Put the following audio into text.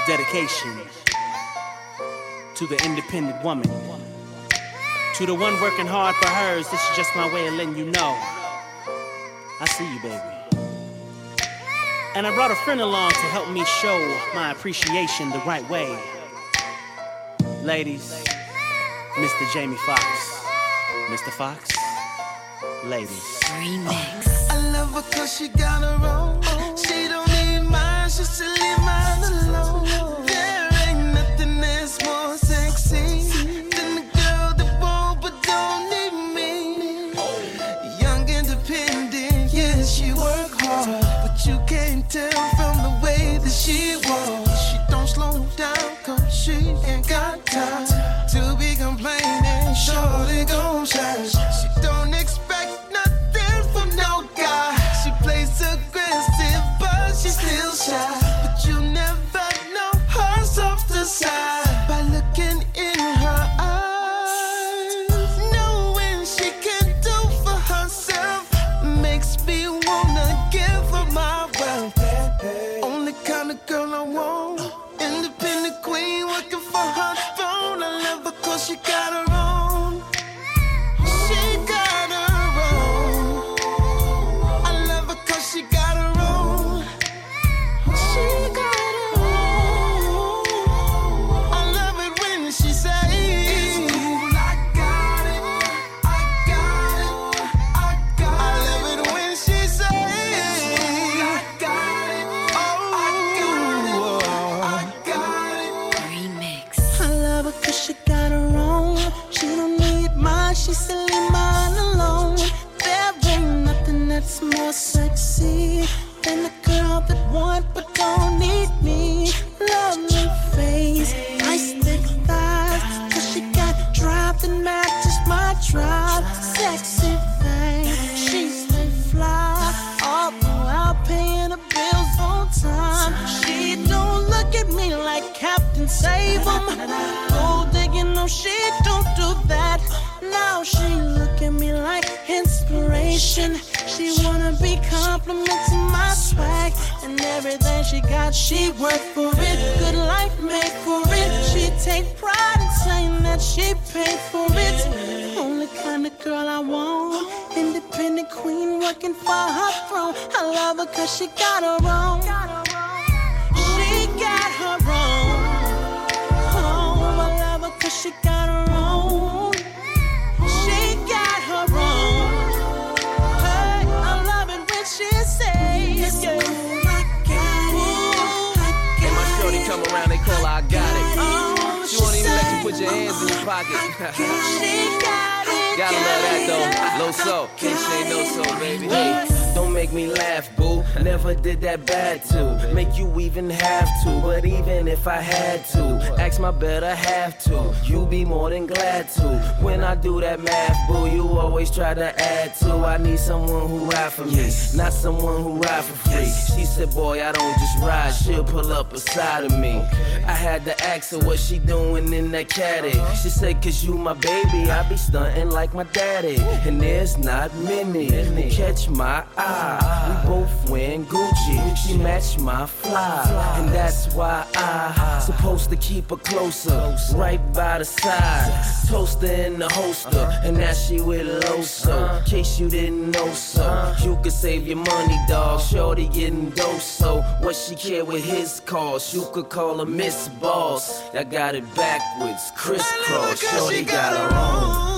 dedication to the independent woman. To the one working hard for hers, this is just my way of letting you know I see you, baby. And I brought a friend along to help me show my appreciation the right way. Ladies, Mr. Jamie Foxx. Mr. Fox, ladies. Remix. I love her cause she got her own. She don't need mine, she should leave mine alone. There ain't nothing that's more sexy than the girl that won't but don't need me. Young, independent, yes, she work hard, but you can't tell from the way that she walks. She don't slow down cause she ain't got time to be complaining. Surely gon' shine. She don't expect nothing from no guy. She plays aggressive, but she's still shy. But you never know her softer side by looking in her eyes. Knowing she can do for herself makes me wanna give her my wealth. Only kind of girl I want. Independent queen working for her throne. I love her cause she got her own. She got her own. I love her cause she got her own. She got her own. I love it when she says, I got it, I got it, I got it. I love it when she says, I got it, oh, I got it. Remix. I love her cause she got her own. She don't need mine, she said leave mine alone. There ain't nothing that's more sexy than a girl that want but don't need me. Lovely face, nice thick thighs, cause she got drive that matches my drive. Sexy thing, she's the fly, although I'm paying the bills on time. She don't look at me like Captain Save-'em. Gold digging, no, she don't do that. Now she look at me like inspiration. She wanna be complimenting my swag and everything she got. She work for it, good life made for it. She take pride in saying that she paid for it. Only kind of girl I want. Independent queen working for her throne. I love her cause she got her own. She got her own. Oh, I love her cause she got her own. She got her own. Hey, I love it when she says, yeah, I got it. And my shorty come around, they call her I got it. Oh, She won't even let you put your hands in your pocket. she got it. Gotta love that though. Low soul, can't say no soul, baby. Hey, don't make me laugh, boo. Never did that bad to make you even have to. But even if I had to, ask my better half to. You be more than glad to. When I do that math, boo, you always try to add to. I need someone who ride for me, not someone who ride for free. She said, boy, I don't just ride, she'll pull up beside of me. I had to ask her what she doing in that caddy. She said, cause you my baby, I be stunting like my daddy. And there's not many who catch my eye. We both wearing Gucci, she matched my fly. And that's why I supposed to keep her closer, right by the side. Toaster in the holster, and now she with Loso. In case you didn't know so, you could save your money, dog. Shorty getting dope, so what she care with his cause? You could call her Miss Boss. I got it backwards, crisscross. Shorty got her own.